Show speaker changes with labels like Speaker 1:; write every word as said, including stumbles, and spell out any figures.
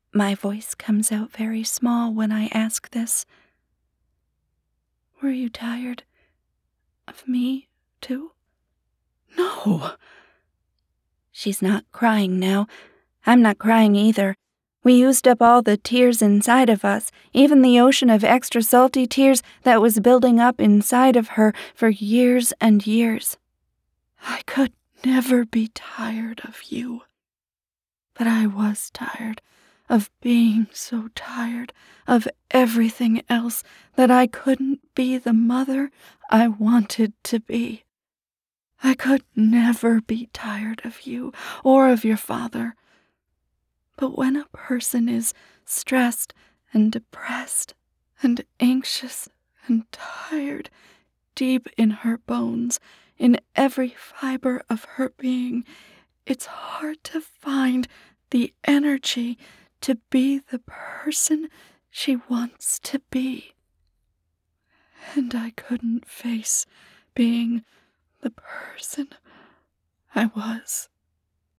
Speaker 1: My voice comes out very small when I ask this. Were you tired of me, too?
Speaker 2: No.
Speaker 1: She's not crying now. I'm not crying either. We used up all the tears inside of us, even the ocean of extra salty tears that was building up inside of her for years and years.
Speaker 2: I could never be tired of you. But I was tired of being so tired of everything else that I couldn't be the mother I wanted to be. I could never be tired of you or of your father. But when a person is stressed and depressed and anxious and tired deep in her bones, in every fiber of her being, it's hard to find the energy to be the person she wants to be. And I couldn't face being the person I was.